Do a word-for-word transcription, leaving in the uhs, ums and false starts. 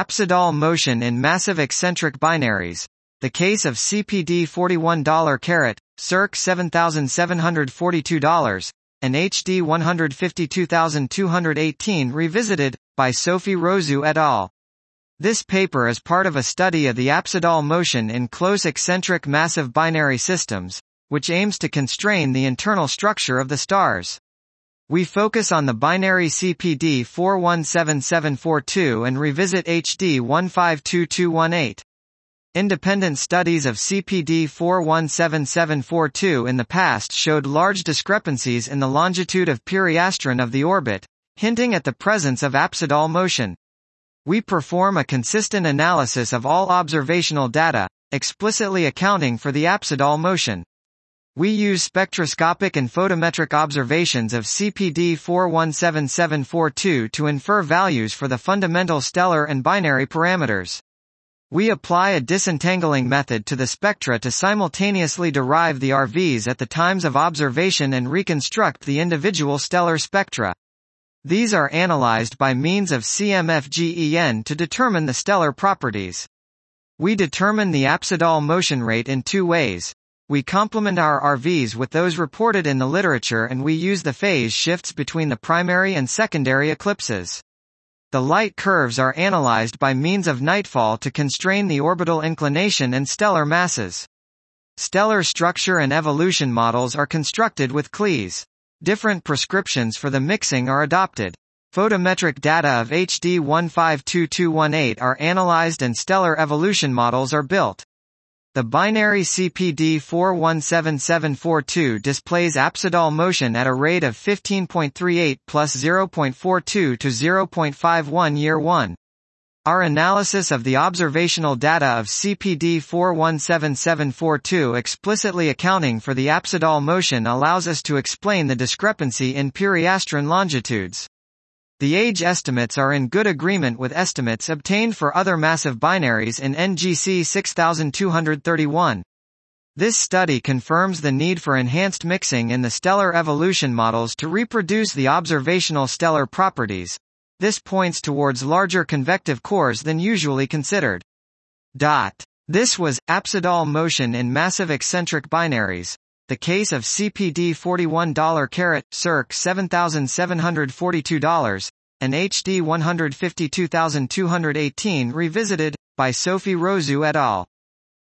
Apsidal motion in massive eccentric binaries. The case of C P D forty-one carat, circ seven thousand seven hundred forty-two dollars, and H D one hundred fifty-two thousand two hundred eighteen revisited, by Sophie Rosu et al. This paper is part of a study of the apsidal motion in close eccentric massive binary systems, which aims to constrain the internal structure of the stars. We focus on the binary C P D four one seven seven four two and revisit H D one five two two one eight. Independent studies of C P D four one seven seven four two in the past showed large discrepancies in the longitude of periastron of the orbit, hinting at the presence of apsidal motion. We perform a consistent analysis of all observational data, explicitly accounting for the apsidal motion. We use spectroscopic and photometric observations of C P D four one seven seven four two to infer values for the fundamental stellar and binary parameters. We apply a disentangling method to the spectra to simultaneously derive the R Vs at the times of observation and reconstruct the individual stellar spectra. These are analyzed by means of C M F G E N to determine the stellar properties. We determine the apsidal motion rate in two ways. We complement our R Vs with those reported in the literature, and we use the phase shifts between the primary and secondary eclipses. The light curves are analyzed by means of nightfall to constrain the orbital inclination and stellar masses. Stellar structure and evolution models are constructed with C L E S. Different prescriptions for the mixing are adopted. Photometric data of H D one five two two one eight are analyzed and stellar evolution models are built. The binary C P D four one seven seven four two displays apsidal motion at a rate of fifteen point three eight plus zero point four two to zero point five one year one. Our analysis of the observational data of C P D four one seven seven four two explicitly accounting for the apsidal motion allows us to explain the discrepancy in periastron longitudes. The age estimates are in good agreement with estimates obtained for other massive binaries in N G C six thousand two hundred thirty-one. This study confirms the need for enhanced mixing in the stellar evolution models to reproduce the observational stellar properties. This points towards larger convective cores than usually considered. Dot. This was apsidal motion in massive eccentric binaries. The case of C P D forty-one carat, circ seven thousand seven hundred forty-two dollars, and H D one hundred fifty-two thousand two hundred eighteen revisited, by Sophie Rosu et al.